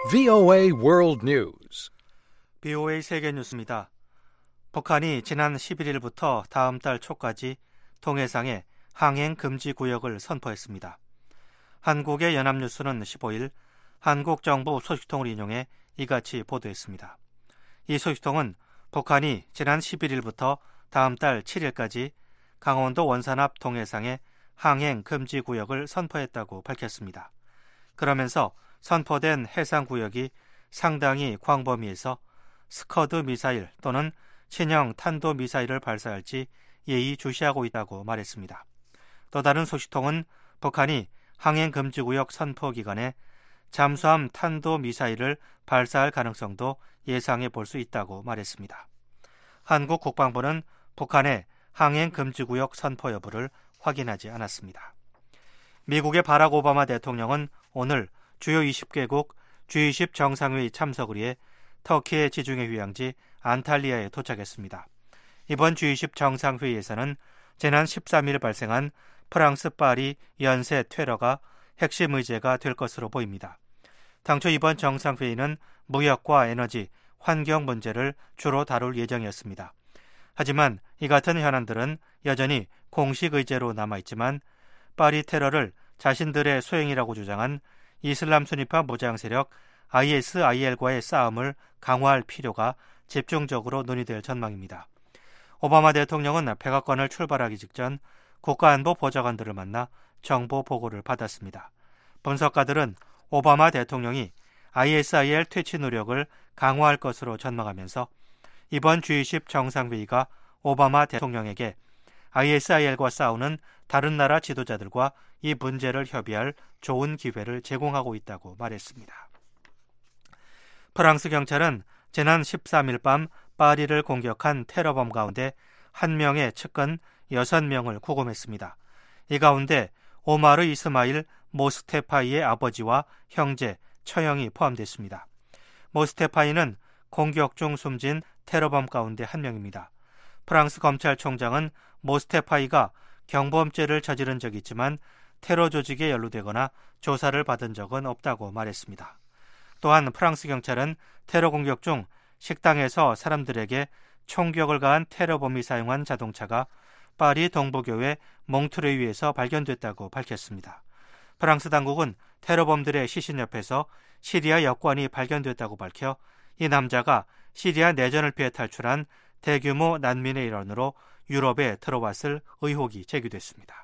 VOA World News. BOA 세계 뉴스입니다. 북한이 지난 11일부터 다음 달 초까지 동해상에 항행 금지 구역을 선포했습니다. 한국의 연합뉴스는 15일 한국 정부 소식통을 인용해 이같이 보도했습니다. 이 소식통은 북한이 지난 11일부터 다음 달 7일까지 강원도 원산 앞 동해상에 항행 금지 구역을 선포했다고 밝혔습니다. 그러면서 선포된 해상구역이 상당히 광범위해서 스커드 미사일 또는 신형 탄도미사일을 발사할지 예의주시하고 있다고 말했습니다. 또 다른 소식통은 북한이 항행금지구역 선포 기간에 잠수함 탄도미사일을 발사할 가능성도 예상해 볼 수 있다고 말했습니다. 한국 국방부는 북한의 항행금지구역 선포 여부를 확인하지 않았습니다. 미국의 바락 오바마 대통령은 오늘 주요 20개국 G20 정상회의 참석을 위해 터키의 지중해 휴양지 안탈리아에 도착했습니다. 이번 G20 정상회의에서는 지난 13일 발생한 프랑스 파리 연쇄 테러가 핵심 의제가 될 것으로 보입니다. 당초 이번 정상회의는 무역과 에너지, 환경 문제를 주로 다룰 예정이었습니다. 하지만 이 같은 현안들은 여전히 공식 의제로 남아있지만 파리 테러를 자신들의 소행이라고 주장한 이슬람 순위파 무장 세력 ISIL과의 싸움을 강화할 필요가 집중적으로 논의될 전망입니다. 오바마 대통령은 백악관을 출발하기 직전 국가안보 보좌관들을 만나 정보 보고를 받았습니다. 분석가들은 오바마 대통령이 ISIL 퇴치 노력을 강화할 것으로 전망하면서 이번 G20 정상회의가 오바마 대통령에게 ISIL과 싸우는 다른 나라 지도자들과 이 문제를 협의할 좋은 기회를 제공하고 있다고 말했습니다. 프랑스 경찰은 지난 13일 밤 파리를 공격한 테러범 가운데 1명의 측근 6명을 구금했습니다. 이 가운데 오마르 이스마일 모스테파이의 아버지와 형제, 처형이 포함됐습니다. 모스테파이는 공격 중 숨진 테러범 가운데 1명입니다. 프랑스 검찰총장은 모스테파이가 경범죄를 저지른 적이 있지만 테러 조직에 연루되거나 조사를 받은 적은 없다고 말했습니다. 또한 프랑스 경찰은 테러 공격 중 식당에서 사람들에게 총격을 가한 테러범이 사용한 자동차가 파리 동부교회 몽트레이유에서 발견됐다고 밝혔습니다. 프랑스 당국은 테러범들의 시신 옆에서 시리아 여권이 발견됐다고 밝혀 이 남자가 시리아 내전을 피해 탈출한 대규모 난민의 일원으로 유럽에 들어왔을 의혹이 제기됐습니다.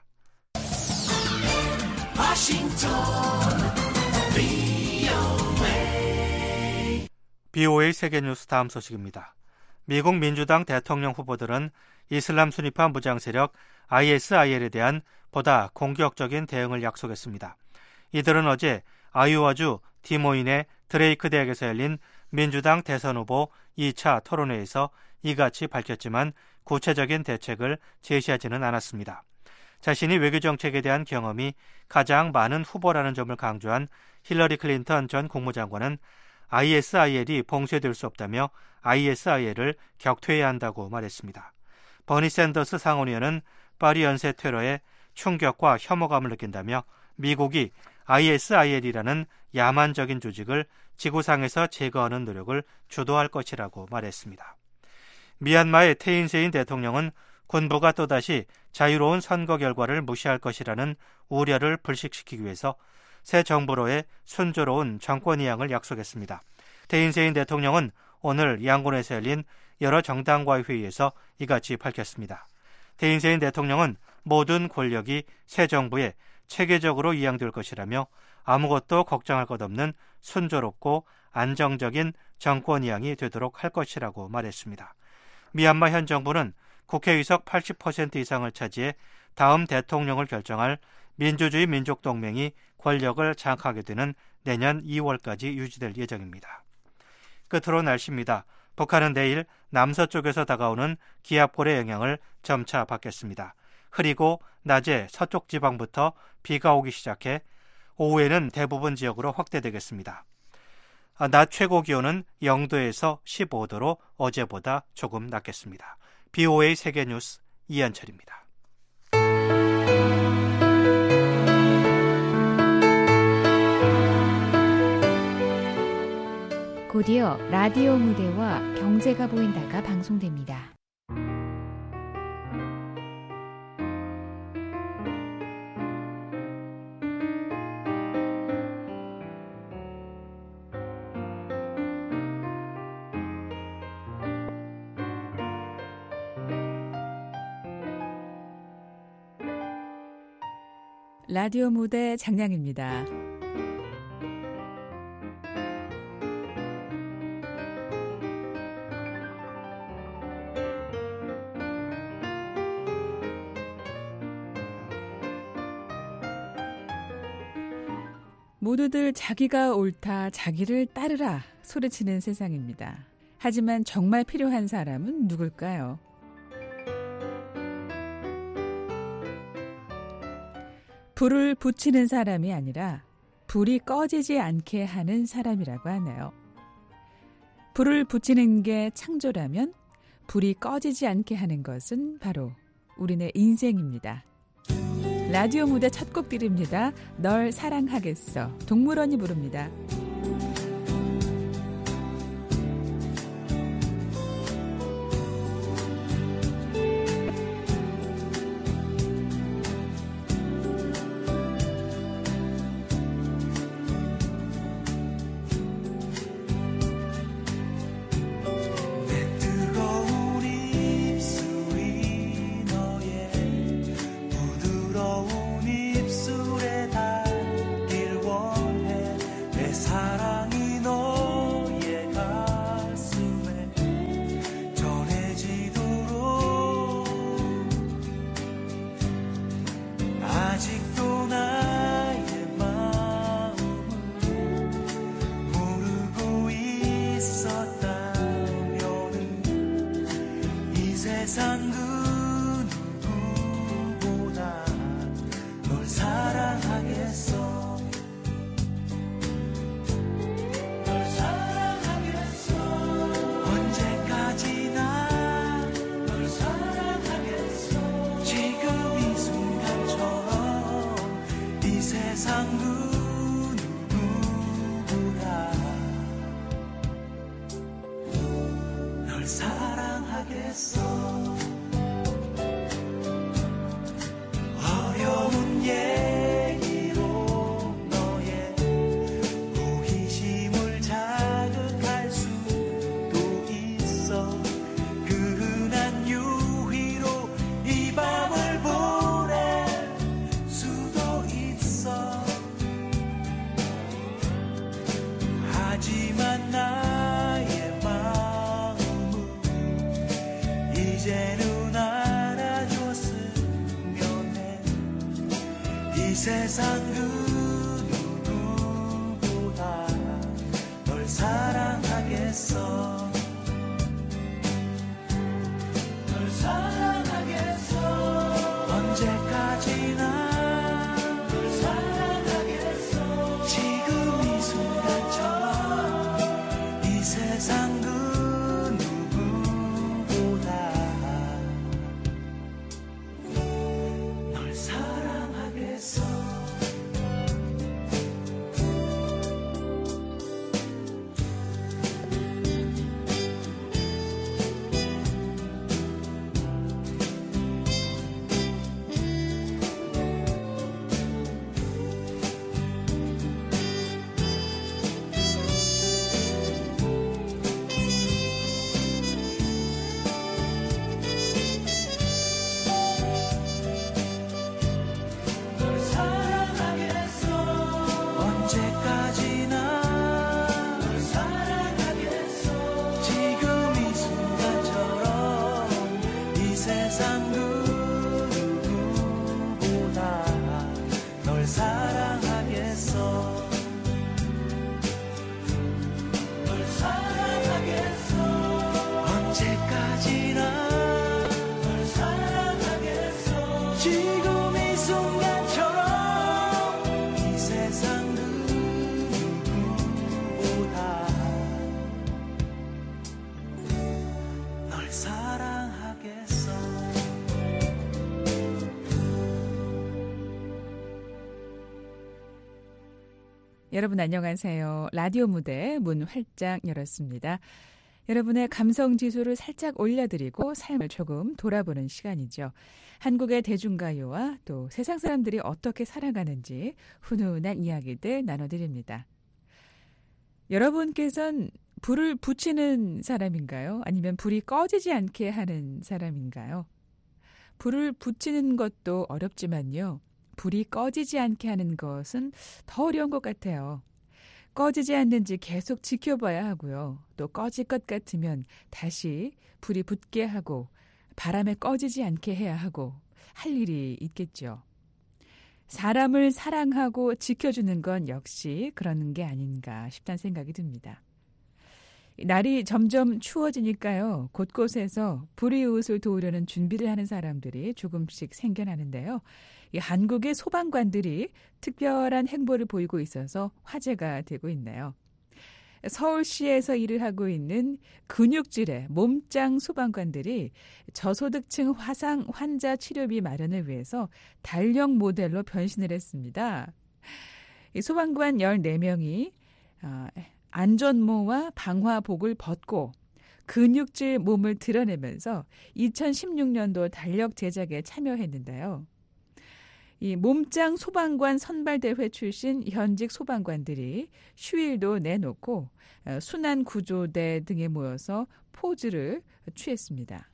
BOA 세계뉴스 다음 소식입니다. 미국 민주당 대통령 후보들은 이슬람 순위파 무장 세력 ISIL에 대한 보다 공격적인 대응을 약속했습니다. 이들은 어제 아이오와주 디모인의 드레이크 대학에서 열린 민주당 대선 후보 2차 토론회에서 이같이 밝혔지만 구체적인 대책을 제시하지는 않았습니다. 자신이 외교정책에 대한 경험이 가장 많은 후보라는 점을 강조한 힐러리 클린턴 전 국무장관은 ISIL이 봉쇄될 수 없다며 ISIL을 격퇴해야 한다고 말했습니다. 버니 샌더스 상원의원은 파리 연쇄 테러에 충격과 혐오감을 느낀다며 미국이 ISIL이라는 야만적인 조직을 지구상에서 제거하는 노력을 주도할 것이라고 말했습니다. 미얀마의 태인 세인 대통령은 군부가 또다시 자유로운 선거 결과를 무시할 것이라는 우려를 불식시키기 위해서 새 정부로의 순조로운 정권 이양을 약속했습니다. 태인 세인 대통령은 오늘 양곤에서 열린 여러 정당과의 회의에서 이같이 밝혔습니다. 태인 세인 대통령은 모든 권력이 새 정부에 체계적으로 이양될 것이라며 아무것도 걱정할 것 없는 순조롭고 안정적인 정권 이양이 되도록 할 것이라고 말했습니다. 미얀마 현 정부는 국회의석 80% 이상을 차지해 다음 대통령을 결정할 민주주의 민족동맹이 권력을 장악하게 되는 내년 2월까지 유지될 예정입니다. 끝으로 날씨입니다. 북한은 내일 남서쪽에서 다가오는 기압골의 영향을 점차 받겠습니다. 흐리고 낮에 서쪽 지방부터 비가 오기 시작해 오후에는 대부분 지역으로 확대되겠습니다. 낮 최고 기온은 0도에서 15도로 어제보다 조금 낮겠습니다. BOA 세계뉴스 이한철입니다. 이어서 라디오 무대와 경제가 보인다가 방송됩니다. 라디오 무대 장량입니다. 모두들 자기가 옳다, 자기를 따르라 소리치는 세상입니다. 하지만 정말 필요한 사람은 누굴까요? 불을 붙이는 사람이 아니라 불이 꺼지지 않게 하는 사람이라고 하네요. 불을 붙이는 게 창조라면 불이 꺼지지 않게 하는 것은 바로 우리네 인생입니다. 라디오 무대 첫 곡 드립니다. 널 사랑하겠어. 동물원이 부릅니다. 세상 그 누구보다 널 사랑하겠어. 널 사랑하겠어. 언제까지나 널 사랑하겠어. 지금 이 순간처럼 이 세상 그 누구보다 널 사랑하겠어. 하지만 나의 마음은 이제는 알아줬으면 해. 이 세상 그 누구보다 널 사랑하겠어. 널 사랑하겠어. 언제까지나 세상 그 누구보다 널 사랑하겠어. 여러분 안녕하세요. 라디오 무대 문 활짝 열었습니다. 여러분의 감성 지수를 살짝 올려드리고 삶을 조금 돌아보는 시간이죠. 한국의 대중가요와 또 세상 사람들이 어떻게 살아가는지 훈훈한 이야기들 나눠드립니다. 여러분께서는 불을 붙이는 사람인가요? 아니면 불이 꺼지지 않게 하는 사람인가요? 불을 붙이는 것도 어렵지만요. 불이 꺼지지 않게 하는 것은 더 어려운 것 같아요. 꺼지지 않는지 계속 지켜봐야 하고요. 또 꺼질 것 같으면 다시 불이 붙게 하고 바람에 꺼지지 않게 해야 하고 할 일이 있겠죠. 사람을 사랑하고 지켜주는 건 역시 그러는 게 아닌가 싶다는 생각이 듭니다. 날이 점점 추워지니까요. 곳곳에서 불이웃을 도우려는 준비를 하는 사람들이 조금씩 생겨나는데요. 이 한국의 소방관들이 특별한 행보를 보이고 있어서 화제가 되고 있네요. 서울시에서 일을 하고 있는 근육질의 몸짱 소방관들이 저소득층 화상 환자 치료비 마련을 위해서 달력 모델로 변신을 했습니다. 이 소방관 14명이 안전모와 방화복을 벗고 근육질 몸을 드러내면서 2016년도 달력 제작에 참여했는데요. 이 몸짱 소방관 선발대회 출신 현직 소방관들이 휴일도 내놓고 순환구조대 등에 모여서 포즈를 취했습니다.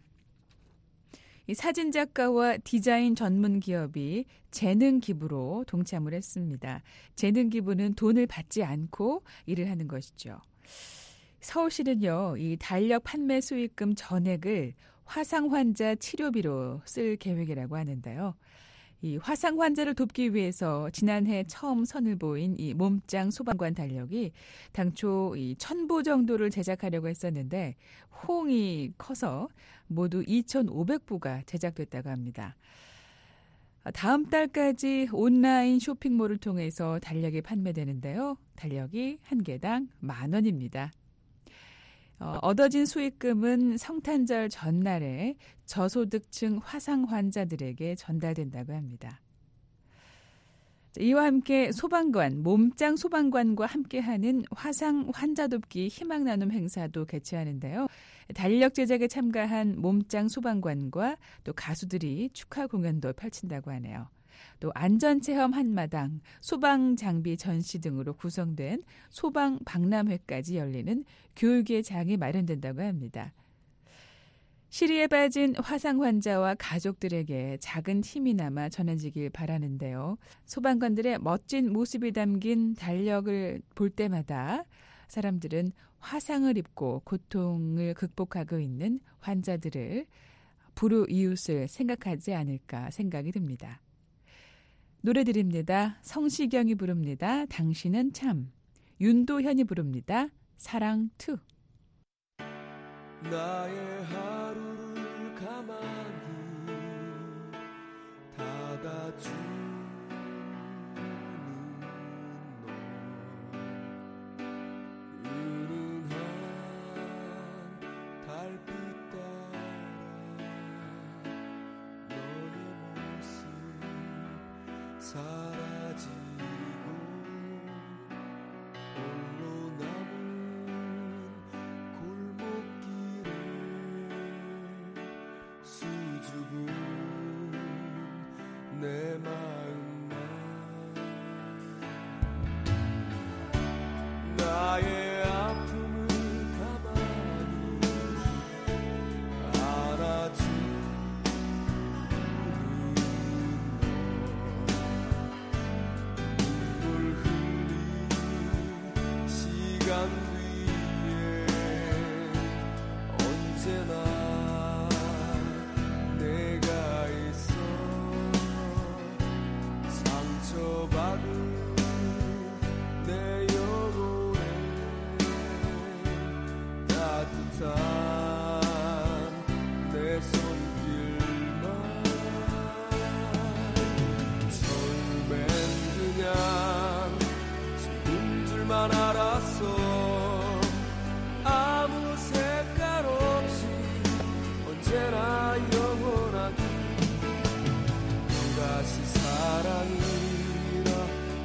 이 사진작가와 디자인 전문 기업이 재능 기부로 동참을 했습니다. 재능 기부는 돈을 받지 않고 일을 하는 것이죠. 서울시는요, 이 달력 판매 수익금 전액을 화상 환자 치료비로 쓸 계획이라고 하는데요. 이 화상 환자를 돕기 위해서 지난해 처음 선을 보인 이 몸짱 소방관 달력이 당초 이 1,000부 정도를 제작하려고 했었는데 호응이 커서 모두 2,500부가 제작됐다고 합니다. 다음 달까지 온라인 쇼핑몰을 통해서 달력이 판매되는데요. 달력이 한 개당 10,000원입니다. 얻어진 수익금은 성탄절 전날에 저소득층 화상 환자들에게 전달된다고 합니다. 이와 함께 소방관, 몸짱 소방관과 함께하는 화상 환자 돕기 희망 나눔 행사도 개최하는데요. 달력 제작에 참가한 몸짱 소방관과 또 가수들이 축하 공연도 펼친다고 하네요. 또 안전체험 한마당, 소방장비 전시 등으로 구성된 소방 박람회까지 열리는 교육의 장이 마련된다고 합니다. 시리에 빠진 화상 환자와 가족들에게 작은 힘이나마 전해지길 바라는데요. 소방관들의 멋진 모습이 담긴 달력을 볼 때마다 사람들은 화상을 입고 고통을 극복하고 있는 환자들을 불우이웃을 생각하지 않을까 생각이 듭니다. 노래 드립니다. 성시경이 부릅니다. 당신은 참. 윤도현이 부릅니다. 사랑2. 나의 하루를 가만히 닫아주는 너 은은한 달빛 따라 너의 모습 사라지고 홀로 남은 골목길에 수줍은 내 마음만 나의 아픔을 가만히 알아주는 시간 위에 언제나 내가 있어 상처받은 내 영혼에 따뜻한 내 손길만 처음엔 그냥 지금 줄만 알았어 아무 색깔 없이 언제나 영원하게 또다시 사랑이라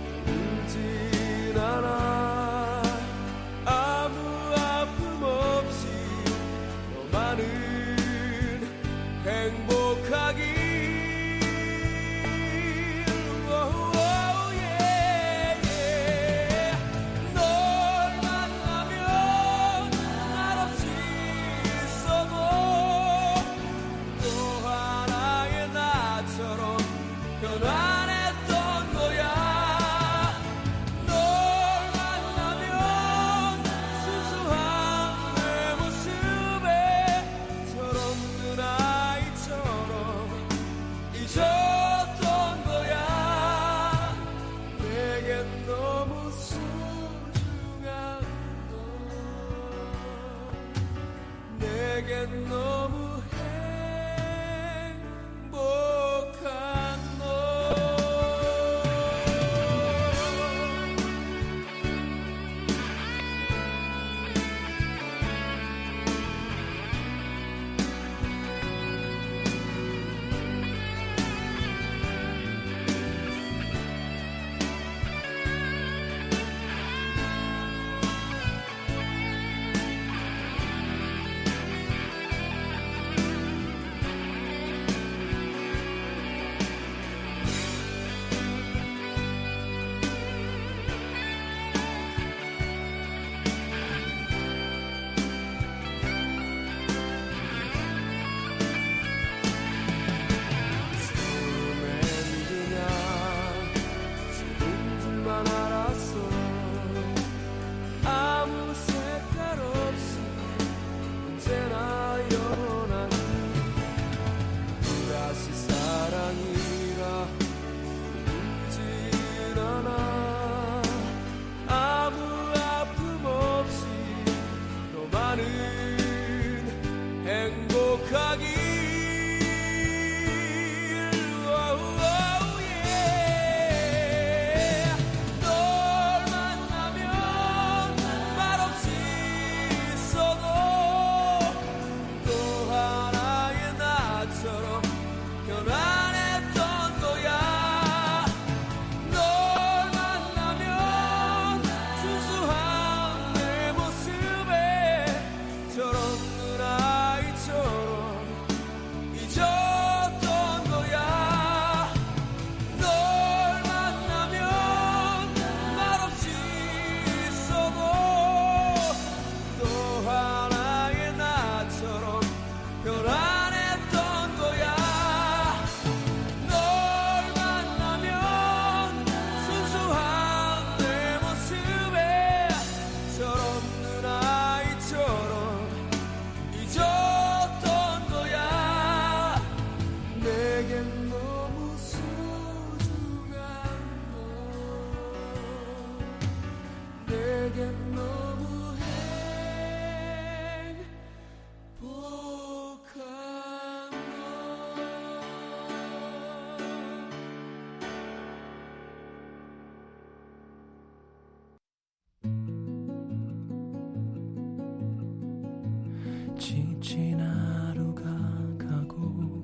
지친 하루가 가고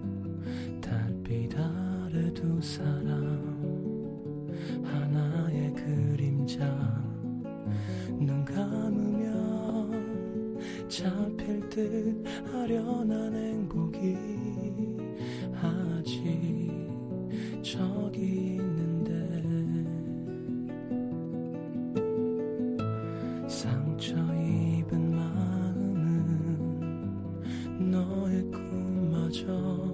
달빛 아래 두 사람 하나의 그림자 눈 감으면 잡힐 듯 아련한 행복이 아직 저기 있는데 상처 입은 마음은 너의 꿈마저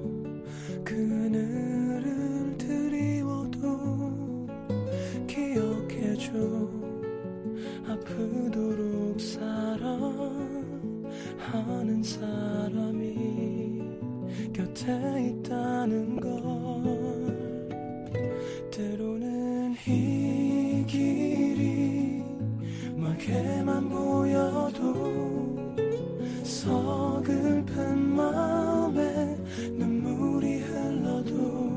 그늘을 드리워도 기억해줘 아프도록 사랑하는 사람이 곁에 있다는 걸 때로는 이 길이 멀게만 보여도 서글픈 마음에 눈물이 흘러도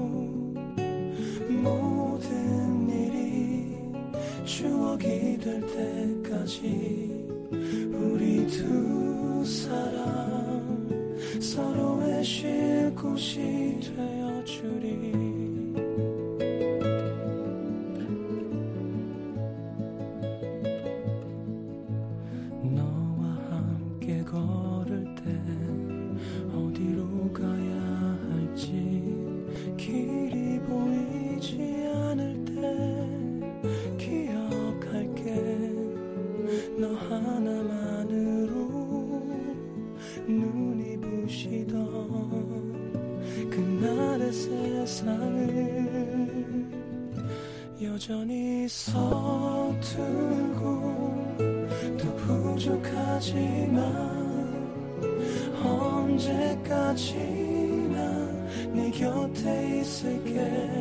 모든 일이 추억이 될 때까지 우리 두 사람 서로의 쉴 곳이 되어주리 너와 함께 걸을 때 어디로 가야 할지 길이 보이지 않을 때 기억할게 너 하나만으로 눈이 부시던 그날의 세상을 여전히 서툴고 또 부족하지만 언제까지나 네 곁에 있을게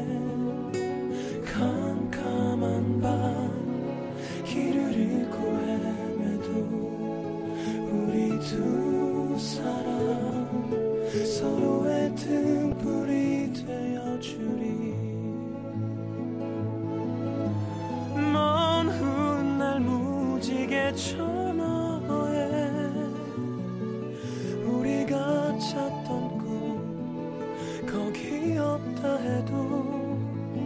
캄캄한 밤 길을 잃고 헤매도 우리 두 사람 서로의 등불이 되어주리 먼 훗날 무지개 저 너머에 우리가 찾던 꿈 거기 없다 해도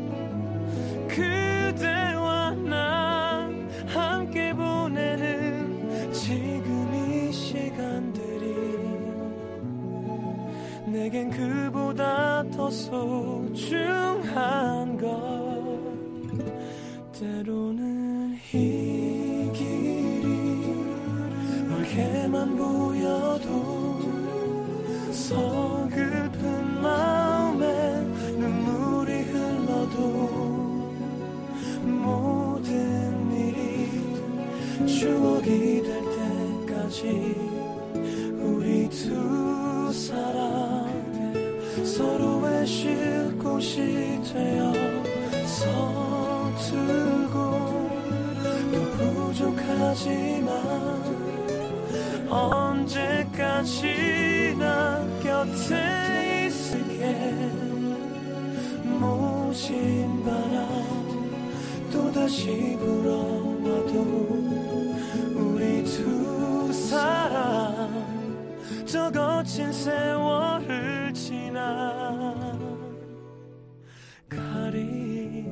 그대와 나 함께 보내는 지금 이 시간들이 내겐 그보다 더 소중한 것 때로는 이 길이 멀게만 보여도 서글픈 마음에 눈물이 흘러도 모든 일이 추억이 될 때까지 우리 두 사람 서로의 쉴 곳이 되어 서툴고 또 부족하지만 언제까지나 곁에 있을게 모진 바람 또다시 불어와도 우리 두 사람 저 거친 세월을 지나가리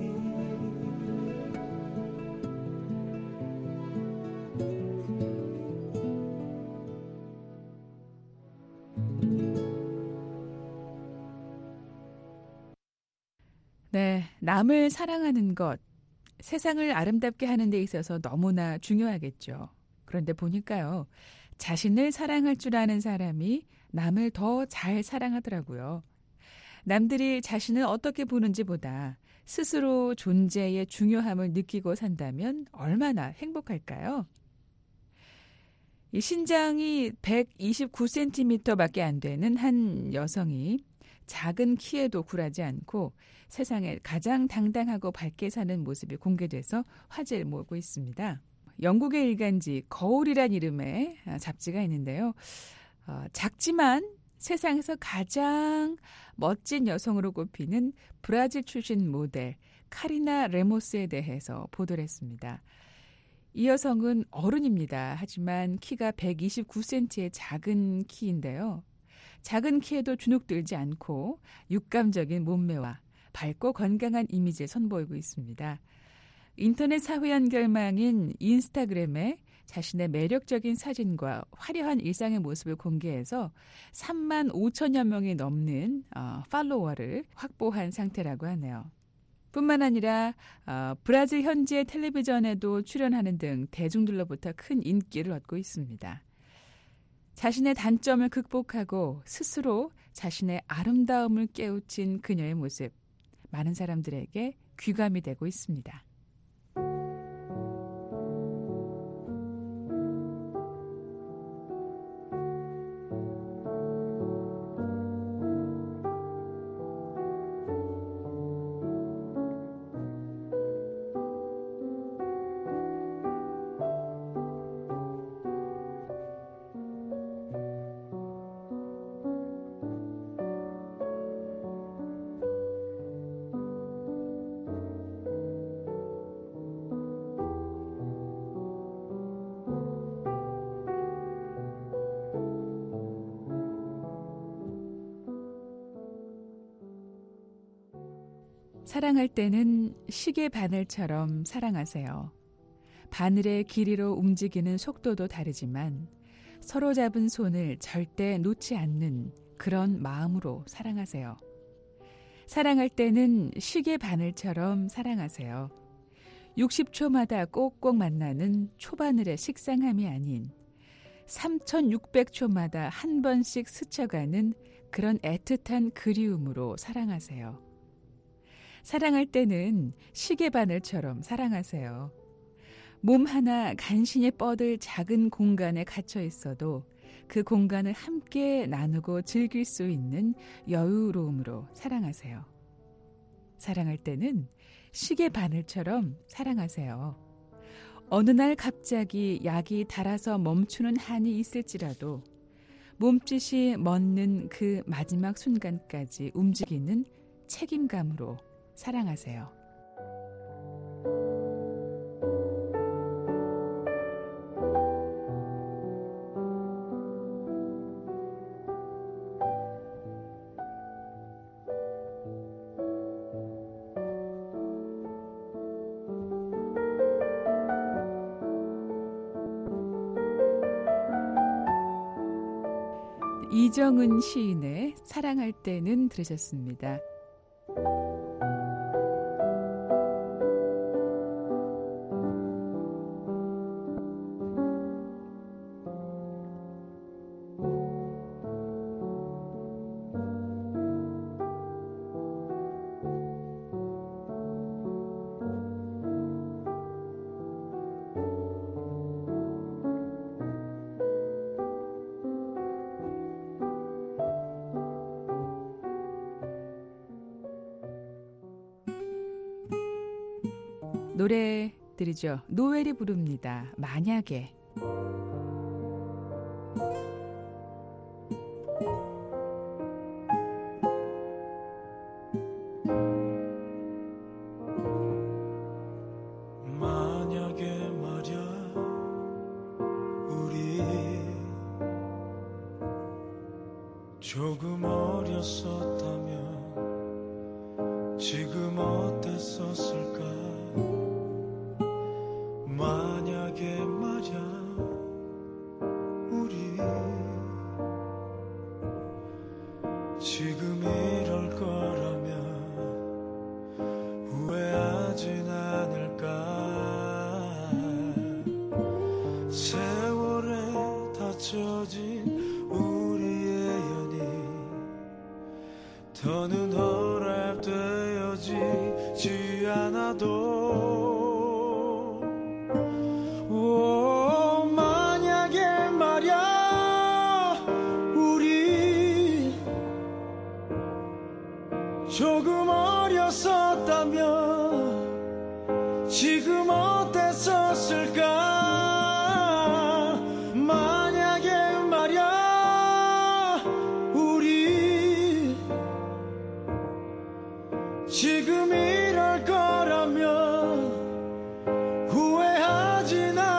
네, 남을 사랑하는 것, 세상을 아름답게 하는 데 있어서 너무나 중요하겠죠. 그런데 보니까요, 자신을 사랑할 줄 아는 사람이 남을 더 잘 사랑하더라고요. 남들이 자신을 어떻게 보는지보다 스스로 존재의 중요함을 느끼고 산다면 얼마나 행복할까요? 이 신장이 129cm밖에 안 되는 한 여성이 작은 키에도 굴하지 않고 세상에 가장 당당하고 밝게 사는 모습이 공개돼서 화제를 모으고 있습니다. 영국의 일간지 거울이란 이름의 잡지가 있는데요. 작지만 세상에서 가장 멋진 여성으로 꼽히는 브라질 출신 모델 카리나 레모스에 대해서 보도를 했습니다. 이 여성은 어른입니다. 하지만 키가 129cm의 작은 키인데요. 작은 키에도 주눅들지 않고 육감적인 몸매와 밝고 건강한 이미지를 선보이고 있습니다. 인터넷 사회 연결망인 인스타그램에 자신의 매력적인 사진과 화려한 일상의 모습을 공개해서 3만 5천여 명이 넘는 팔로워를 확보한 상태라고 하네요. 뿐만 아니라 브라질 현지의 텔레비전에도 출연하는 등 대중들로부터 큰 인기를 얻고 있습니다. 자신의 단점을 극복하고 스스로 자신의 아름다움을 깨우친 그녀의 모습, 많은 사람들에게 귀감이 되고 있습니다. 사랑할 때는 시계 바늘처럼 사랑하세요. 바늘의 길이로 움직이는 속도도 다르지만 서로 잡은 손을 절대 놓지 않는 그런 마음으로 사랑하세요. 사랑할 때는 시계 바늘처럼 사랑하세요. 60초마다 꼭꼭 만나는 초바늘의 식상함이 아닌 3600초마다 한 번씩 스쳐가는 그런 애틋한 그리움으로 사랑하세요. 사랑할 때는 시계 바늘처럼 사랑하세요. 몸 하나 간신히 뻗을 작은 공간에 갇혀 있어도 그 공간을 함께 나누고 즐길 수 있는 여유로움으로 사랑하세요. 사랑할 때는 시계 바늘처럼 사랑하세요. 어느 날 갑자기 약이 닳아서 멈추는 한이 있을지라도 몸짓이 멎는 그 마지막 순간까지 움직이는 책임감으로 사랑하세요. 이정은 시인의 사랑할 때는 들으셨습니다. 노래 들으죠. 노엘이 부릅니다. 만약에. 만약에 말야 우리 조금 어렸었다면 지금 어땠었을까. 만약에 말야 우리 지금 이럴 거라면 후회하진 않을까. 세월에 닫혀진 우리의 연이 더는 허락되어지지 않아도 만약에 말야 우리 조금 어렸었다면 지금 어땠었을까. 만약에 말야 우리 지금 이럴 거라면 후회하진 않을까.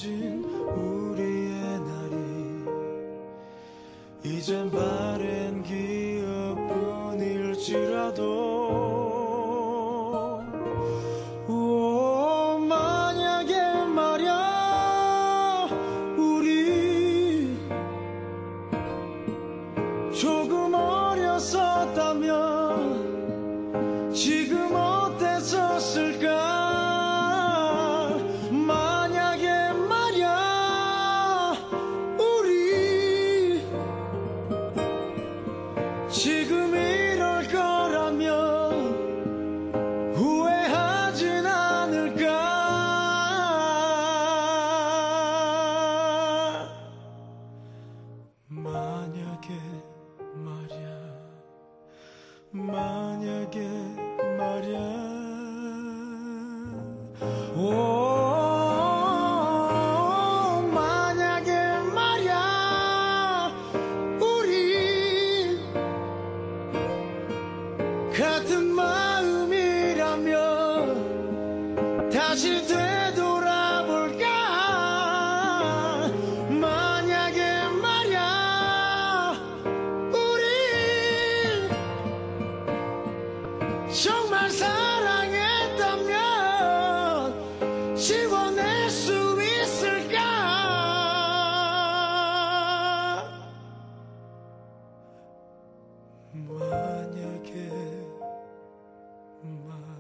가진 우리의 날이 이젠 바랜 기억뿐일지라도 조금 어렸었다면 지금 어땠었을까 만약에 말야 우리 지금 이럴 거라면 후회하진 않을까 만약에 말야 오 만약에 말야 우리 같은 마음이라면 다시 되돌아볼까 만약에 말야 정말 사랑했다면 지워낼 수 있을까 만약에 말야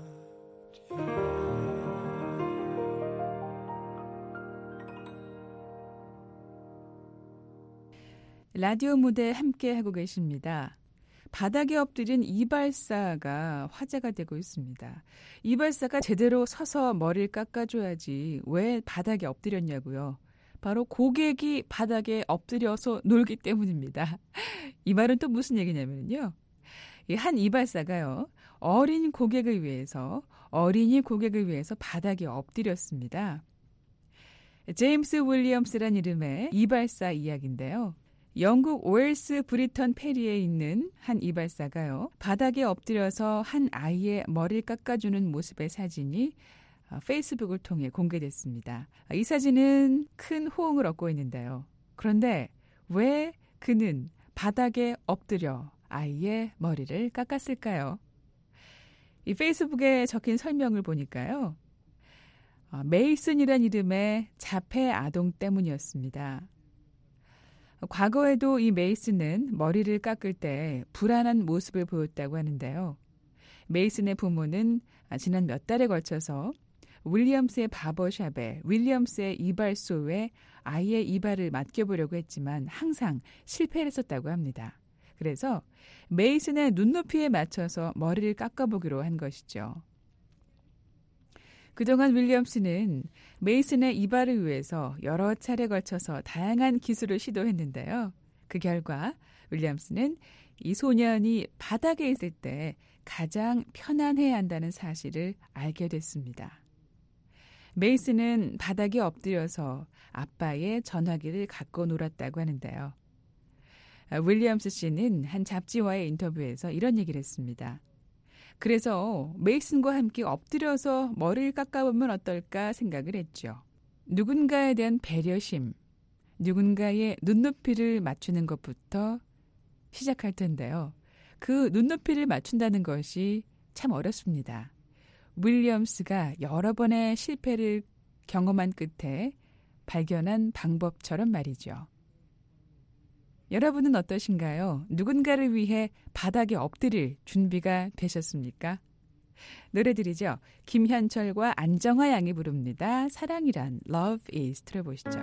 라디오 무대 함께 하고 계십니다. 바닥에 엎드린 이발사가 화제가 되고 있습니다. 이발사가 제대로 서서 머리를 깎아줘야지 왜 바닥에 엎드렸냐고요. 바로 고객이 바닥에 엎드려서 놀기 때문입니다. 이 말은 또 무슨 얘기냐면요. 한 이발사가요. 어린이 고객을 위해서 바닥에 엎드렸습니다. 제임스 윌리엄스란 이름의 이발사 이야기인데요. 영국 웨일스 브리턴 페리에 있는 한 이발사가요. 바닥에 엎드려서 한 아이의 머리를 깎아주는 모습의 사진이 페이스북을 통해 공개됐습니다. 이 사진은 큰 호응을 얻고 있는데요. 그런데 왜 그는 바닥에 엎드려 아이의 머리를 깎았을까요? 이 페이스북에 적힌 설명을 보니까요. 메이슨이란 이름의 자폐 아동 때문이었습니다. 과거에도 이 메이슨은 머리를 깎을 때 불안한 모습을 보였다고 하는데요. 메이슨의 부모는 지난 몇 달에 걸쳐서 윌리엄스의 바버샵에 윌리엄스의 이발소에 아이의 이발을 맡겨보려고 했지만 항상 실패를 했었다고 합니다. 그래서 메이슨의 눈높이에 맞춰서 머리를 깎아보기로 한 것이죠. 그동안 윌리엄스는 메이슨의 이발을 위해서 여러 차례 걸쳐서 다양한 기술을 시도했는데요. 그 결과 윌리엄스는 이 소년이 바닥에 있을 때 가장 편안해야 한다는 사실을 알게 됐습니다. 메이슨은 바닥에 엎드려서 아빠의 전화기를 갖고 놀았다고 하는데요. 윌리엄스 씨는 한 잡지와의 인터뷰에서 이런 얘기를 했습니다. 그래서 메이슨과 함께 엎드려서 머리를 깎아보면 어떨까 생각을 했죠. 누군가에 대한 배려심, 누군가의 눈높이를 맞추는 것부터 시작할 텐데요. 그 눈높이를 맞춘다는 것이 참 어렵습니다. 윌리엄스가 여러 번의 실패를 경험한 끝에 발견한 방법처럼 말이죠. 여러분은 어떠신가요? 누군가를 위해 바닥에 엎드릴 준비가 되셨습니까? 노래들이죠. 김현철과 안정화 양이 부릅니다. 사랑이란 Love is 들어보시죠.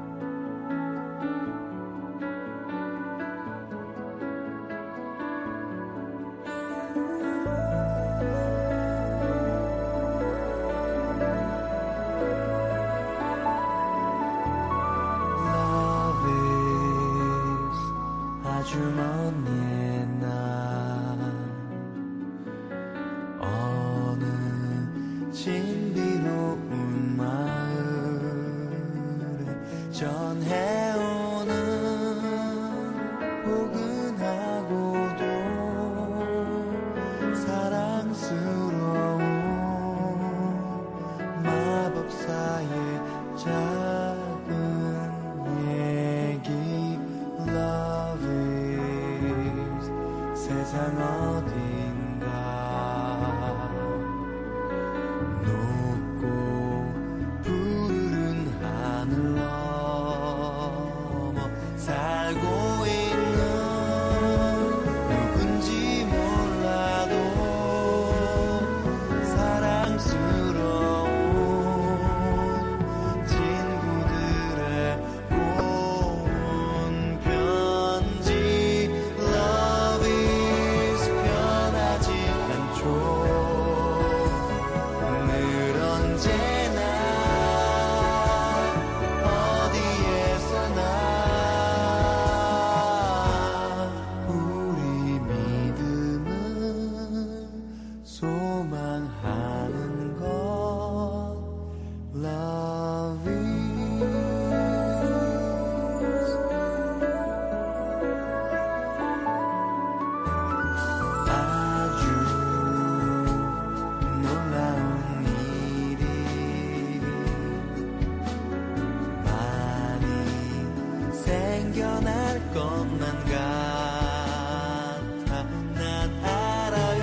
아주 먼 옛날 어느 신비로운 마을에 전해오는 포근하고도 사랑스러운 마법사의 작은 세상 어딘가 높고 푸른 하늘 넘어 살고 있는 누군지 몰라도 사랑스러운 친구들의 고운 편지 Love is 변하지 않죠. 늘 언제나 어디에서나 우리 믿음은 소망하는 것 Love is 아주 놀라운 일이 많이 생겨날 것만 같아 난 알아요.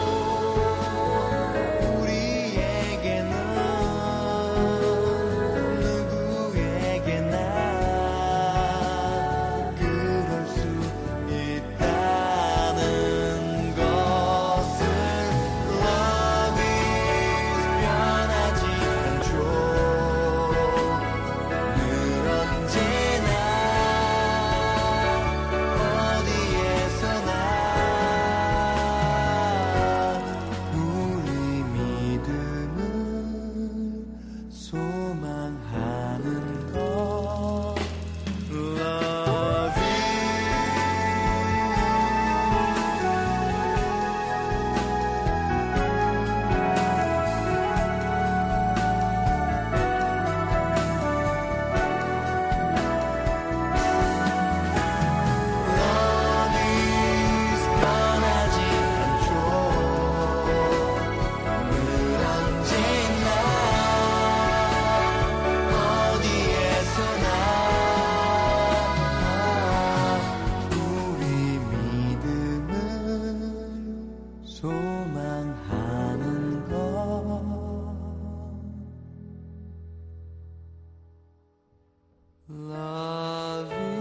우리에게는 누구에게나 그럴 수 있다는 것을 Love is 변하지 않죠. 늘 언제나 어디에서나 우리 믿음은 소망하는 것 Love is Love is 변하지 않죠. 늘 언제나 어디에서나 우리 믿음은 소망하는 것 Love is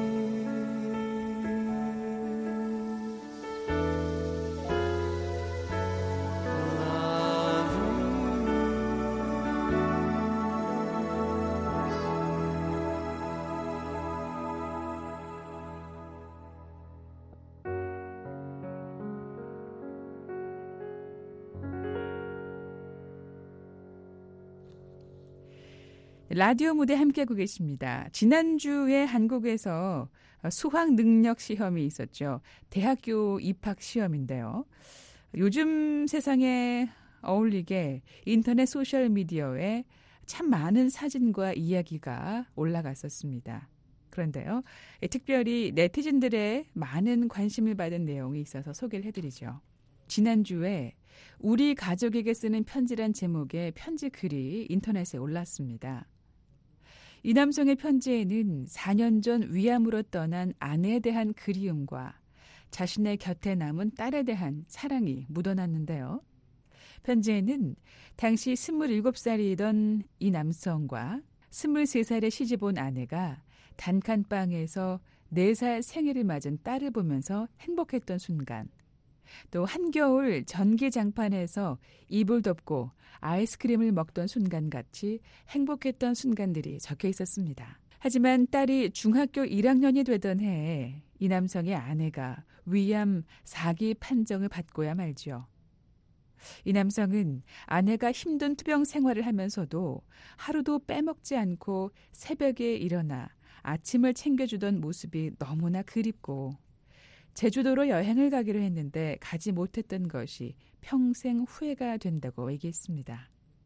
라디오 무대 함께하고 계십니다. 지난주에 한국에서 수학 능력 시험이 있었죠. 대학교 입학 시험인데요. 요즘 세상에 어울리게 인터넷 소셜미디어에 참 많은 사진과 이야기가 올라갔었습니다. 그런데요, 특별히 네티즌들의 많은 관심을 받은 내용이 있어서 소개를 해드리죠. 지난주에 우리 가족에게 쓰는 편지란 제목의 편지 글이 인터넷에 올랐습니다. 이 남성의 편지에는 4년 전 위암으로 떠난 아내에 대한 그리움과 자신의 곁에 남은 딸에 대한 사랑이 묻어났는데요. 편지에는 당시 27살이던 이 남성과 23살에 시집온 아내가 단칸방에서 4살 생일을 맞은 딸을 보면서 행복했던 순간, 또 한겨울 전기장판에서 이불 덮고 아이스크림을 먹던 순간같이 행복했던 순간들이 적혀 있었습니다. 하지만 딸이 중학교 1학년이 되던 해에 이 남성의 아내가 위암 4기 판정을 받고야 말죠. 이 남성은 아내가 힘든 투병 생활을 하면서도 하루도 빼먹지 않고 새벽에 일어나 아침을 챙겨주던 모습이 너무나 그립고 제주도로 여행을 가기로 했는데 가지 못했던 것이 평생 후회가 된다고 얘기했습니다.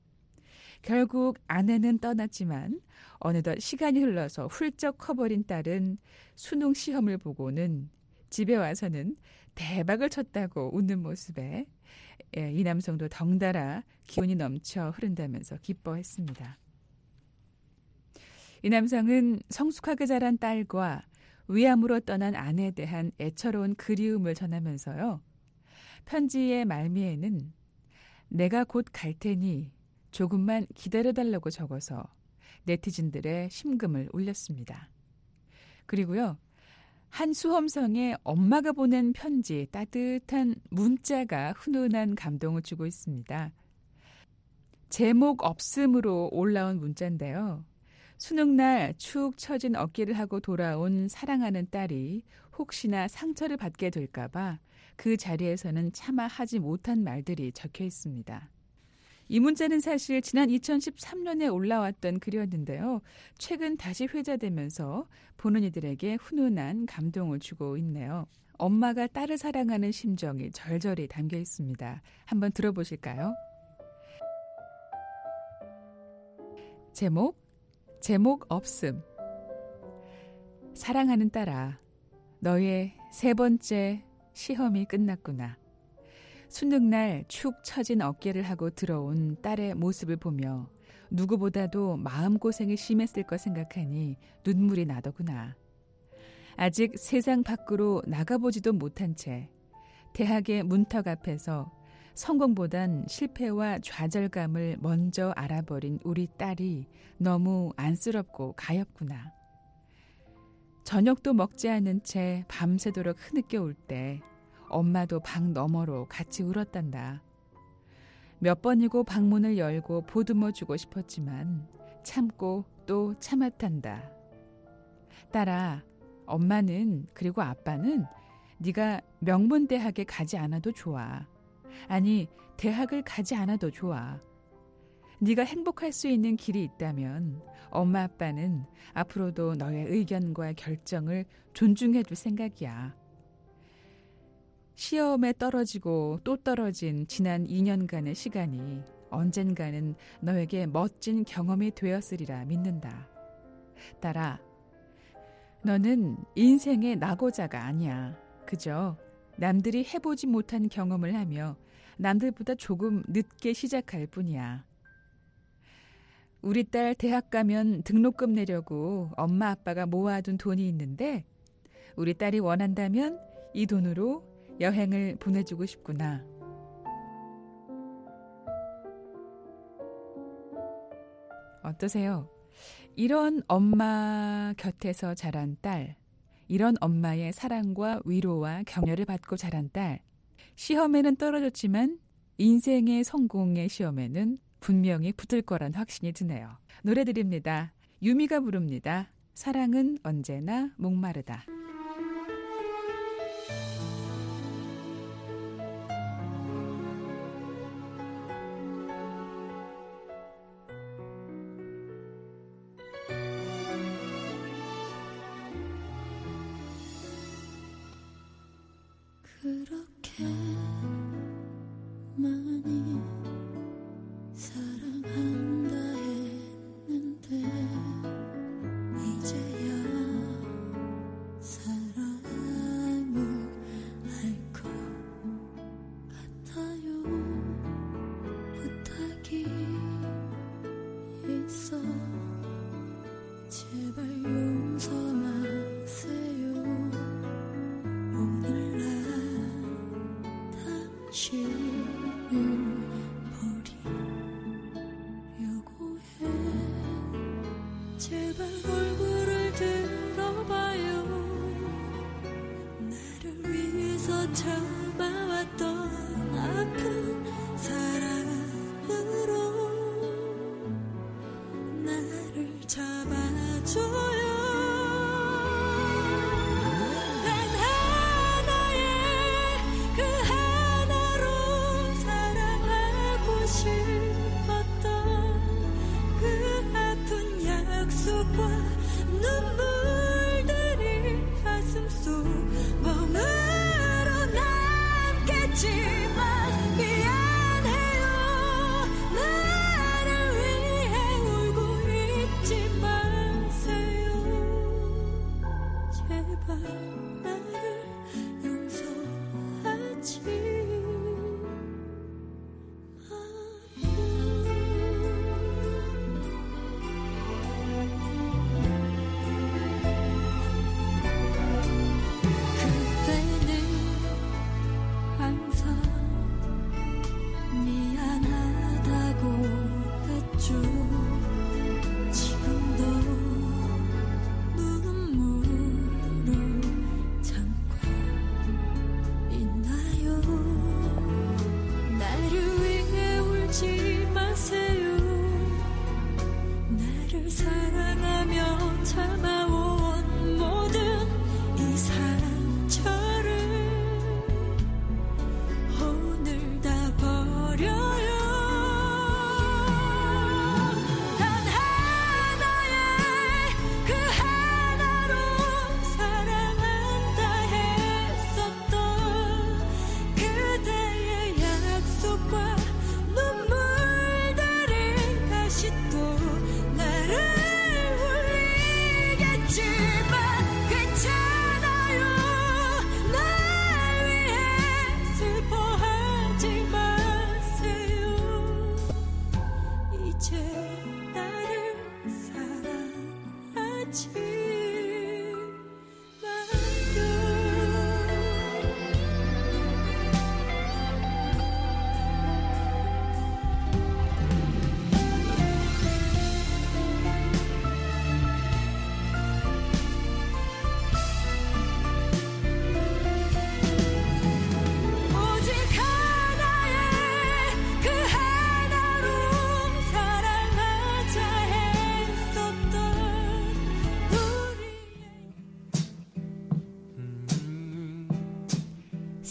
결국 아내는 떠났지만 어느덧 시간이 흘러서 훌쩍 커버린 딸은 수능 시험을 보고는 집에 와서는 대박을 쳤다고 웃는 모습에 이 남성도 덩달아 기운이 넘쳐 흐른다면서 기뻐했습니다. 이 남성은 성숙하게 자란 딸과 위암으로 떠난 아내에 대한 애처로운 그리움을 전하면서요. 편지의 말미에는 내가 곧 갈 테니 조금만 기다려달라고 적어서 네티즌들의 심금을 울렸습니다. 그리고요, 한 수험생의 엄마가 보낸 편지, 따뜻한 문자가 훈훈한 감동을 주고 있습니다. 제목 없음으로 올라온 문자인데요. 수능날 축 처진 어깨를 하고 돌아온 사랑하는 딸이 혹시나 상처를 받게 될까봐 그 자리에서는 차마 하지 못한 말들이 적혀 있습니다. 이 문자는 사실 지난 2013년에 올라왔던 글이었는데요. 최근 다시 회자되면서 보는 이들에게 훈훈한 감동을 주고 있네요. 엄마가 딸을 사랑하는 심정이 절절히 담겨 있습니다. 한번 들어보실까요? 제목 없음. 사랑하는 딸아, 너의 3번째 시험이 끝났구나. 수능날 축 처진 어깨를 하고 들어온 딸의 모습을 보며 누구보다도 마음고생이 심했을 거 생각하니 눈물이 나더구나. 아직 세상 밖으로 나가보지도 못한 채 대학의 문턱 앞에서 성공보단 실패와 좌절감을 먼저 알아버린 우리 딸이 너무 안쓰럽고 가엾구나. 저녁도 먹지 않은 채 밤새도록 흐느껴 올 때 엄마도 방 너머로 같이 울었단다. 몇 번이고 방문을 열고 보듬어주고 싶었지만 참고 또 참았단다. 딸아, 엄마는 그리고 아빠는 네가 명문대학에 가지 않아도 좋아. 아니, 대학을 가지 않아도 좋아. 네가 행복할 수 있는 길이 있다면 엄마 아빠는 앞으로도 너의 의견과 결정을 존중해 줄 생각이야. 시험에 떨어지고 또 떨어진 지난 2년간의 시간이 언젠가는 너에게 멋진 경험이 되었으리라 믿는다. 딸아, 너는 인생의 낙오자가 아니야. 그저 남들이 해보지 못한 경험을 하며 남들보다 조금 늦게 시작할 뿐이야. 우리 딸 대학 가면 등록금 내려고 엄마 아빠가 모아둔 돈이 있는데 우리 딸이 원한다면 이 돈으로 여행을 보내주고 싶구나. 어떠세요? 이런 엄마 곁에서 자란 딸, 이런 엄마의 사랑과 위로와 격려를 받고 자란 딸, 시험에는 떨어졌지만 인생의 성공의 시험에는 분명히 붙을 거란 확신이 드네요. 노래 드립니다. 유미가 부릅니다. 사랑은 언제나 목마르다. 그렇게 많이 사랑한다 했는데 이제야 사랑을 알 것 같아요. 부탁이 있어 제발 용서 마세요. 오늘날 당신을 버리려고 해. 제발 얼굴을 들어봐요. 나를 위해서 참아왔던 아픈 사랑으로 나를 잡아줘요. 눈물들이 가슴속 멍으로 남겠지만 미안해요. 나를 위해 울고 있지 마세요. 제발 나를 용서하지 항상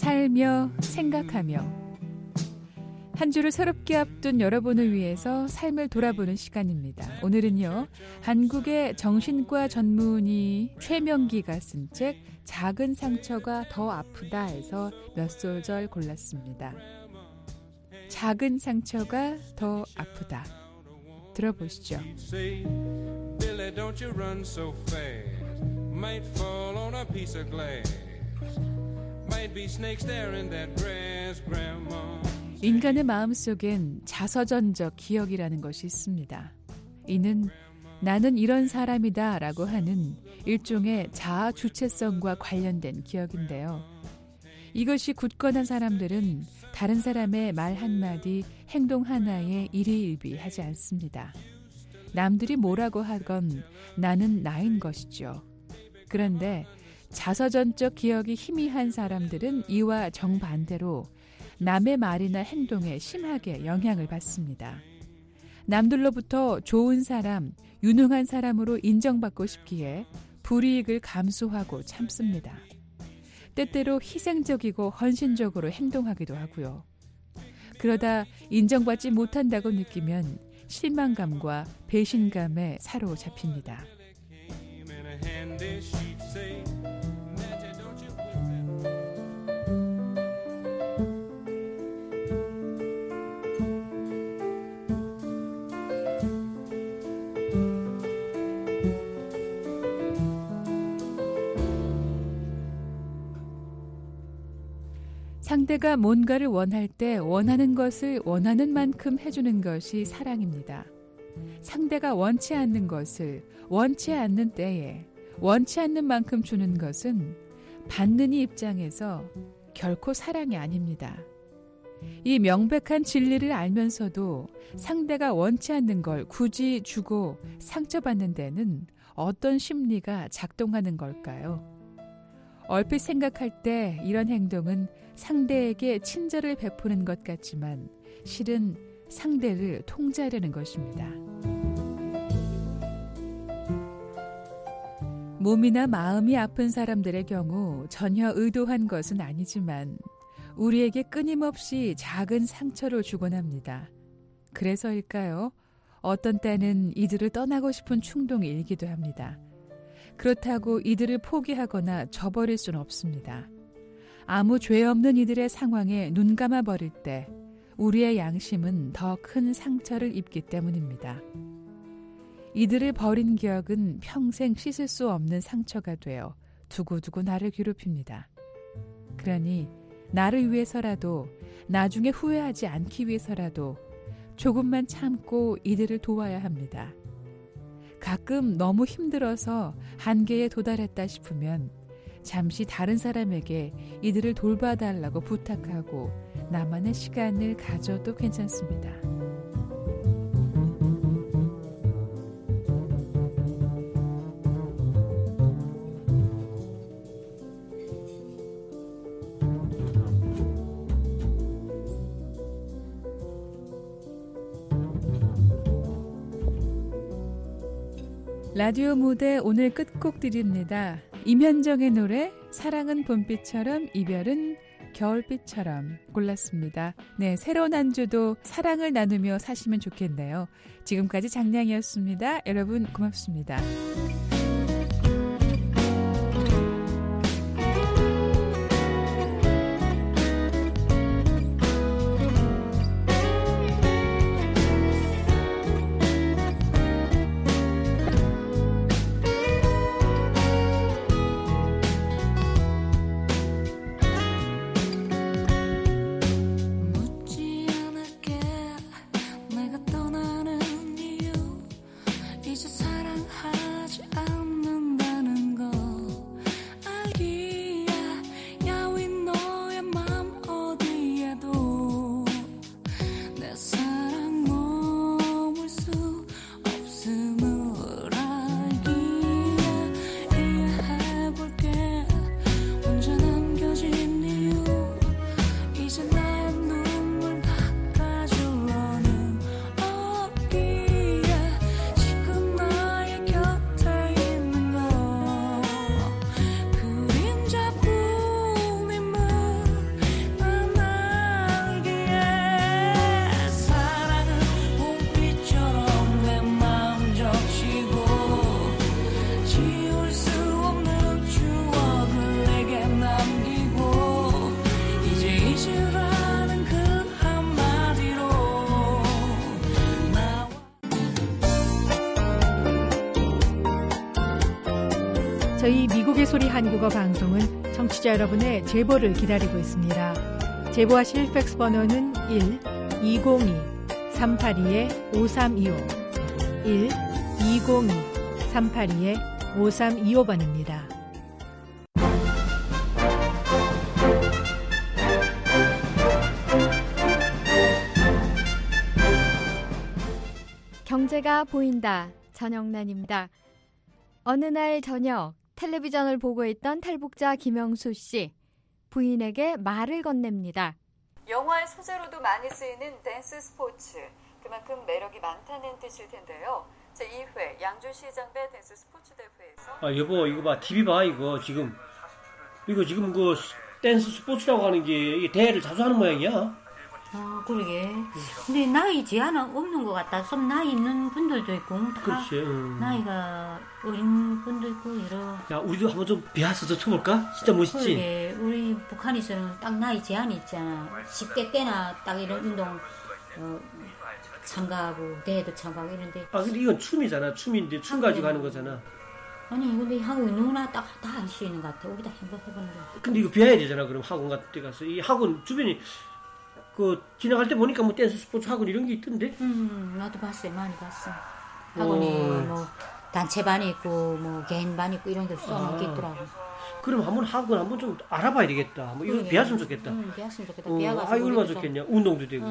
살며 생각하며 한 주를 새롭게 앞둔 여러분을 위해서 삶을 돌아보는 시간입니다. 오늘은요, 한국의 정신과 전문의 최명기가 쓴 책 작은 상처가 더 아프다에서 몇 소절 골랐습니다. 작은 상처가 더 아프다. 들어보시죠. Billy, don't you run so fast. Might fall on a piece of glass. Might be snakes there in that grass, Grandma. 인간의 마음속엔 자서전적 기억이라는 것이 있습니다. 이는 나는 이런 사람이다 라고 하는 일종의 자아 주체성과 관련된 기억인데요. 이것이 굳건한 사람들은 다른 사람의 말 한마디, 행동 하나에 일희일비하지 않습니다. 남들이 뭐라고 하건 나는 나인 것이죠. 그런데 자서전적 기억이 희미한 사람들은 이와 정반대로 남의 말이나 행동에 심하게 영향을 받습니다. 남들로부터 좋은 사람, 유능한 사람으로 인정받고 싶기에 불이익을 감수하고 참습니다. 때때로 희생적이고 헌신적으로 행동하기도 하고요. 그러다 인정받지 못한다고 느끼면 실망감과 배신감에 사로잡힙니다. 상대가 뭔가를 원할 때 원하는 것을 원하는 만큼 해주는 것이 사랑입니다. 상대가 원치 않는 것을 원치 않는 때에 원치 않는 만큼 주는 것은 받는 이 입장에서 결코 사랑이 아닙니다. 이 명백한 진리를 알면서도 상대가 원치 않는 걸 굳이 주고 상처받는 데는 어떤 심리가 작동하는 걸까요? 얼핏 생각할 때 이런 행동은 상대에게 친절을 베푸는 것 같지만 실은 상대를 통제하려는 것입니다. 몸이나 마음이 아픈 사람들의 경우 전혀 의도한 것은 아니지만 우리에게 끊임없이 작은 상처를 주곤 합니다. 그래서일까요? 어떤 때는 이들을 떠나고 싶은 충동이 일기도 합니다. 그렇다고 이들을 포기하거나 저버릴 수는 없습니다. 아무 죄 없는 이들의 상황에 눈 감아버릴 때 우리의 양심은 더 큰 상처를 입기 때문입니다. 이들을 버린 기억은 평생 씻을 수 없는 상처가 되어 두고두고 나를 괴롭힙니다. 그러니 나를 위해서라도 나중에 후회하지 않기 위해서라도 조금만 참고 이들을 도와야 합니다. 가끔 너무 힘들어서 한계에 도달했다 싶으면 잠시 다른 사람에게 이들을 돌봐달라고 부탁하고 나만의 시간을 가져도 괜찮습니다. 라디오 무대 오늘 끝곡 드립니다. 임현정의 노래 사랑은 봄비처럼 이별은 겨울비처럼 골랐습니다. 네, 새로운 한 주도 사랑을 나누며 사시면 좋겠네요. 지금까지 장량이었습니다. 여러분 고맙습니다. 이제 사랑하지 않아 저희 미국의 소리 한국어 방송은 청취자 여러분의 제보를 기다리고 있습니다. 제보하실 팩스 번호는 1-202-382-5325 1-202-382-5325번입니다. 경제가 보인다. 전영란입니다. 어느 날 저녁 텔레비전을 보고 있던 탈북자 김영수 씨. 부인에게 말을 건넵니다. 영화의 소재로도 많이 쓰이는 댄스 스포츠. 그만큼 매력이 많다는 뜻일 텐데요. 제2회 양주시장배 댄스 스포츠 대회에서 여보 이거 봐 TV 봐 이거 지금 그 댄스 스포츠라고 하는 게 이게 대회를 자주 하는 모양이야. 그러게. 근데 나이 제한은 없는 것 같다. 좀 나이 있는 분들도 있고 다 그렇지. 나이가 어린 분도 있고 여러. 야 우리도 한번 좀 비하서서 쳐볼까? 진짜 멋있지. 그러게. 우리 북한에서는 딱 나이 제한이 있잖아. 10대 때나 딱 이런 운동 참가하고 대회도 참가하고 이런데. 근데 이건 춤이잖아. 춤인데 춤 가지고 하는 거잖아. 아니 근데 한국 누구나 딱 다 할 수 있는 것 같아. 우리도 한번 해보는 거. 근데 이거 비워야 되잖아. 그럼 학원 같은 데 가서 이 학원 주변이 지나갈 때 보니까 뭐 댄스 스포츠 학원 이런 게 있던데. 나도 봤어요. 많이 봤어. 학원이 뭐 단체반이 있고 뭐 개인반이 있고 이런 게 써놓은 게 있더라고. 그럼 학원 한번 좀 알아봐야 되겠다. 뭐 이거 비웠으면 좋겠다. 비웠으면 좋겠다. 비워가지고. 얼마나 좋겠냐. 운동도 되고.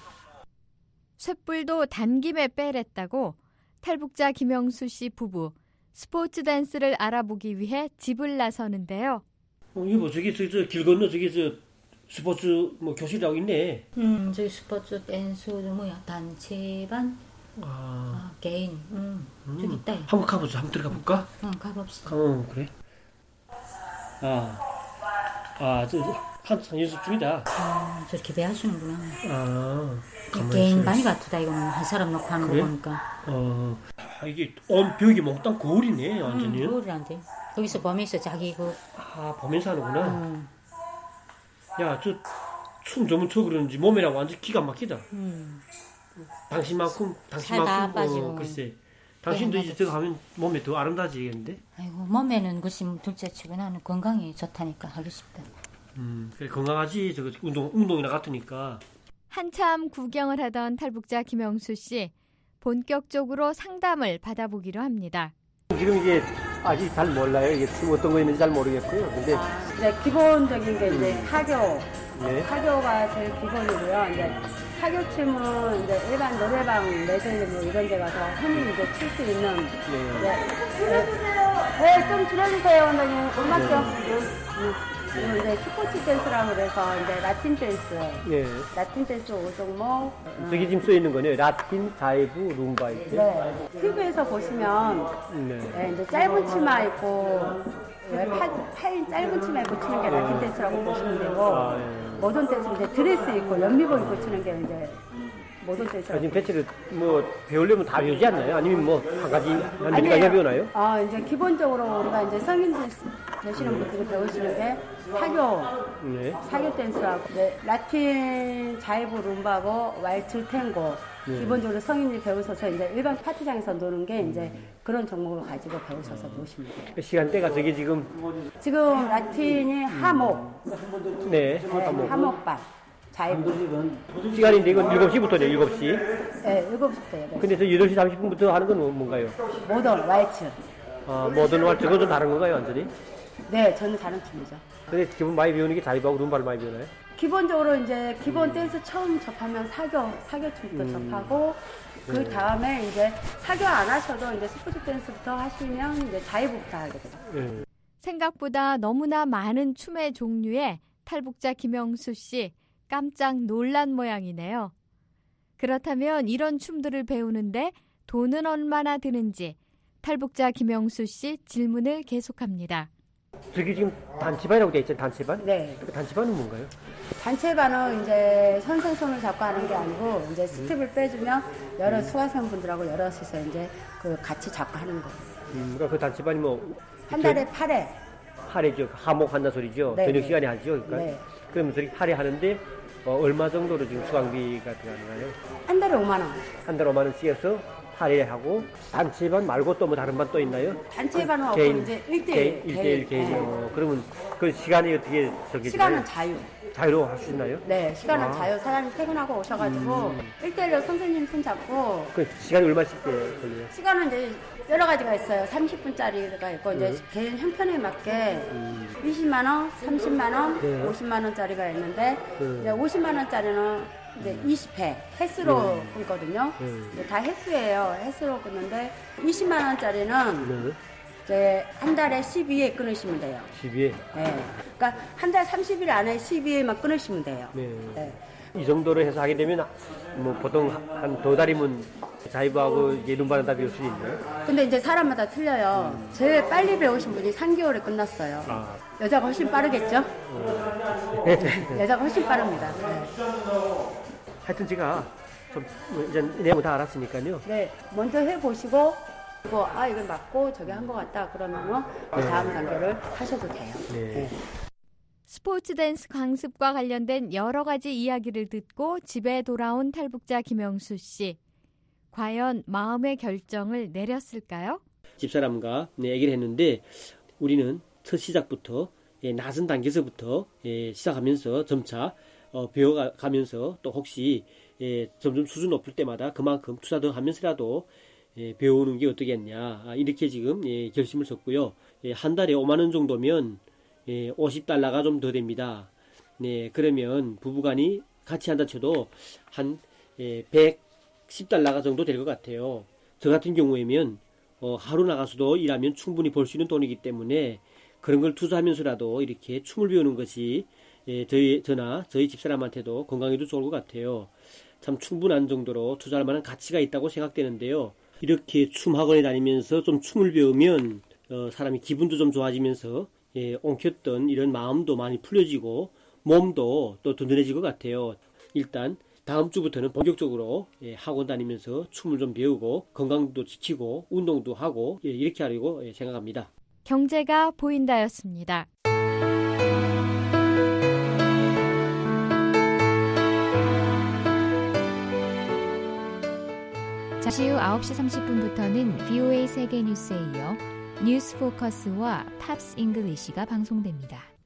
쇳불도 단김에 빼랬다고 탈북자 김영수 씨 부부 스포츠 댄스를 알아보기 위해 집을 나서는데요. 이거 저기 길 건너 저기 스포츠 뭐 교실이라고 있네. 저기 스포츠 댄스 뭐야 단체반, 개인, 저기 있다. 한번 가보자. 한번 들어가 볼까? 가봅시다. 그래. 한참 연습 중이다. 저렇게 배하시는구나. 개인반이 같다. 이거는 한 사람 놓고 하는 그래? 거 보니까. 이게 온 벽이 몽땅 거울이네 완전히. 거울이란데. 거기서 보면서 자기 보면서 하는구나. 야, 저 춤 좀 춰 그러는지 몸이랑 완전 기가 막히다. 당신만큼 다 빠지고. 글쎄. 당신도 이제 저거 하면 몸에 더 아름다워지겠는데? 아이고 몸에는 그것이 둘째치고 나는 건강이 좋다니까 하고 싶다. 그래 건강하지. 저거 운동이나 같으니까. 한참 구경을 하던 탈북자 김영수 씨. 본격적으로 상담을 받아보기로 합니다. 지금 이게 아직 잘 몰라요. 이게 어떤 거 있는지 잘 모르겠고요. 근데 기본적인 게 이제 사교. 네. 사교가 제일 기본이고요. 이제 사교춤은 이제 일반 노래방 매들 뭐 이런 데 가서 흔히 이제 출 수 있는. 좀 줄여주세요, 원장님. 음악 좀. 그리고 이제 스포츠 댄스라고 그래서 이제 라틴 댄스. 예. 라틴 댄스 5종목. 저기 지금 써 있는 거네요. 라틴, 자이브, 룸바 이렇게. 네. TV에서 보시면 이제 짧은 치마 입고 팔 짧은 치마 입고 추는 게 라틴 댄스라고 보시면 되고 모던 댄스 이제 드레스 입고 연미복 입고 추는 게 이제 모던 댄스라고. 지금 배치를 뭐 배우려면 다 배우지 않나요? 아니면 뭐 한 가지 한 몇 가지 배우나요? 이제 기본적으로 우리가 이제 성인들 되시는 분들이 배우시는 게 사교 댄스하고 라틴 자이브 룸바고 왈츠 탱고 기본적으로 성인들이 배우셔서 이제 일반 파티장에서 노는 게 이제 그런 종목을 가지고 배우셔서 노시면 돼요. 시간대가 저게 지금 라틴이 하목. 네, 하목반. 자이브. 시간인데 이건 7시부터네요. 7시. 네, 7시부터요. 근데 저 8시 30분부터 하는 건 뭔가요? 모던 왈츠. 모던 왈츠 그건 좀 다른 건가요, 완전히? 네, 저는 다른 춤이죠. 근데 기본 많이 배우는 게 자이브하고 룸바를 많이 배우나요? 기본적으로 이제 기본 댄스 처음 접하면 사교춤부터 접하고 그 다음에 이제 사교 안 하셔도 이제 스포츠 댄스부터 하시면 이제 자이브부터 하게 돼요. 생각보다 너무나 많은 춤의 종류에 탈북자 김영수 씨 깜짝 놀란 모양이네요. 그렇다면 이런 춤들을 배우는데 돈은 얼마나 드는지 탈북자 김영수 씨 질문을 계속합니다. 저기 지금 단체반이라고 돼 있잖아요. 단체반? 네. 그 단체반은 뭔가요? 단체반은 이제 선생 손을 잡고 하는 게 아니고 이제 스텝을 빼주면 여러 수강생분들하고 여럿이서 이제 같이 잡고 하는 거예요. 그러니까 그 단체반이 뭐 한 달에 8회죠. 하목한다 소리죠. 네, 저녁 네. 시간에 하죠. 그러니까. 네. 그러면 저기 8회 하는데 얼마 정도로 지금 수강비가 들어가나요? 한 달에 5만 원. 한 달 5만 원씩 해서 할애하고 단체반 말고 또 뭐 다른 반 또 있나요? 단체반은 없고 개인, 이제 1대1. 1대1 개인. 그러면 그 시간이 어떻게 저기 시간은 자유. 자유로 할 수 있나요? 네, 시간은 자유. 사장님 퇴근하고 오셔가지고 1대1로 선생님 손 잡고. 그 시간이 얼마씩 걸려요? 시간은 이제 여러 가지가 있어요. 30분짜리가 있고 이제 개인 형편에 맞게 20만 원, 30만 원, 50만 원짜리가 있는데 이제 50만 원짜리는 이제 20회 횟수로 끊거든요. 다 횟수예요. 횟수로 끊는데 20만 원짜리는 이제 한 달에 12회 끊으시면 돼요. 12회? 네. 그러니까 한 달 30일 안에 12회만 끊으시면 돼요. 네. 네. 이 정도로 해서 하게 되면 뭐 보통 한 2달이면 자이브하고 룸바는 다 배울 수 있나요? 근데 이제 사람마다 틀려요. 제일 빨리 배우신 분이 3개월에 끝났어요. 여자가 훨씬 빠르겠죠? 여자가 훨씬 빠릅니다. 네. 하여튼 제가 좀 이제 내용 다 알았으니까요. 네, 먼저 해보시고 이건 맞고 저게 한 것 같다 그러면은 다음 단계를 하셔도 돼요. 네. 스포츠 댄스 강습과 관련된 여러 가지 이야기를 듣고 집에 돌아온 탈북자 김영수 씨. 과연 마음의 결정을 내렸을까요? 집사람과 얘기를 했는데 우리는 첫 시작부터 낮은 단계에서부터 시작하면서 점차 배워가면서 또 혹시 점점 수준 높을 때마다 그만큼 투자 더 하면서라도 배우는 게 어떻겠냐 이렇게 지금 결심을 쳤고요. 한 달에 5만 원 정도면 50달러가 좀 더 됩니다. 네, 그러면 부부간이 같이 한다 쳐도 한 110달러가 정도 될 것 같아요. 저 같은 경우에면 하루 나가서도 일하면 충분히 벌 수 있는 돈이기 때문에 그런 걸 투자하면서라도 이렇게 춤을 배우는 것이 저나 저희 집사람한테도 건강에도 좋을 것 같아요. 참 충분한 정도로 투자할 만한 가치가 있다고 생각되는데요. 이렇게 춤 학원에 다니면서 좀 춤을 배우면 사람이 기분도 좀 좋아지면서 엉켰던 이런 마음도 많이 풀려지고 몸도 또 든든해질 것 같아요. 일단 다음 주부터는 본격적으로 학원 다니면서 춤을 좀 배우고 건강도 지키고 운동도 하고 이렇게 하려고 생각합니다. 경제가 보인다였습니다. 잠시 후 9시 30분부터는 VOA 세계뉴스에 이어 뉴스 포커스와 팝스 잉글리시가 방송됩니다.